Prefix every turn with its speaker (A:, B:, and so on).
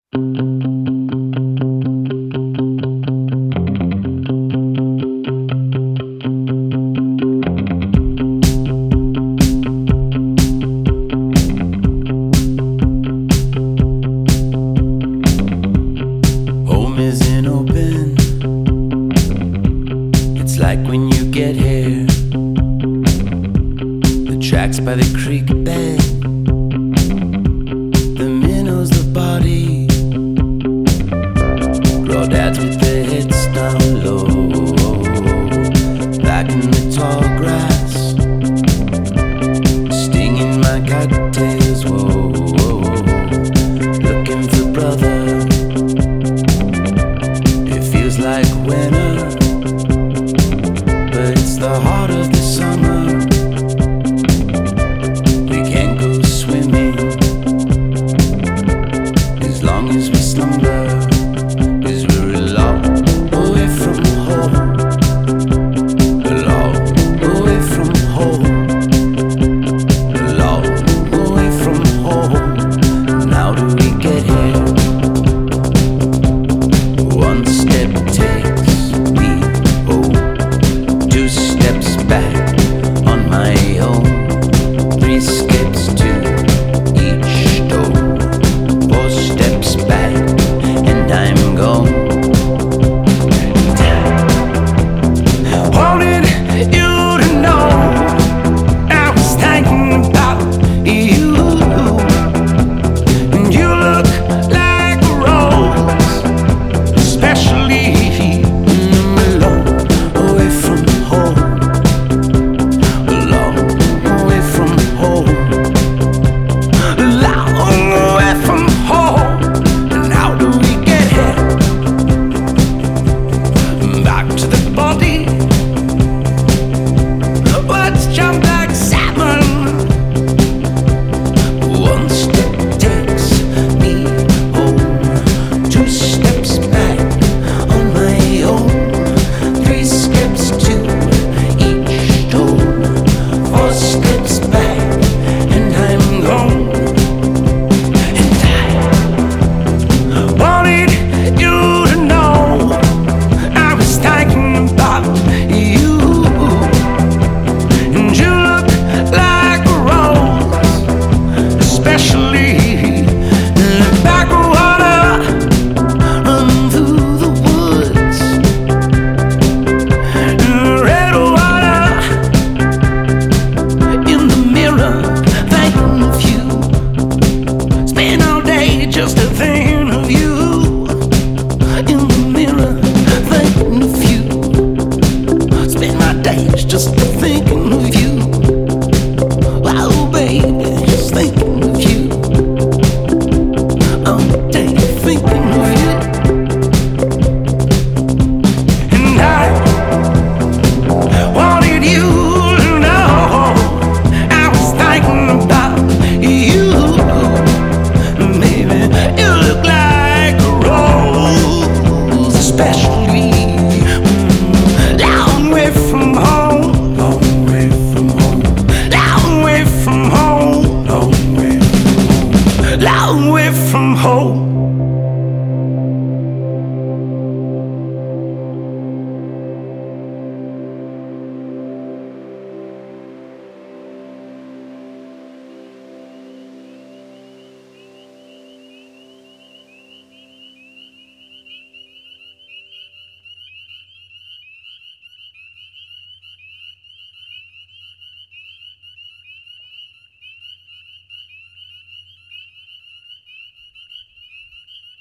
A: Home isn't open. It's like when you get here. The tracks by the creek bed, the minnows, the body, raw dads with their heads down low, back in the tall grass, stinging my cocktails, whoa, looking for brother. It feels like winter, but it's the heart of the summer. We can't go swimming as long as we slumber.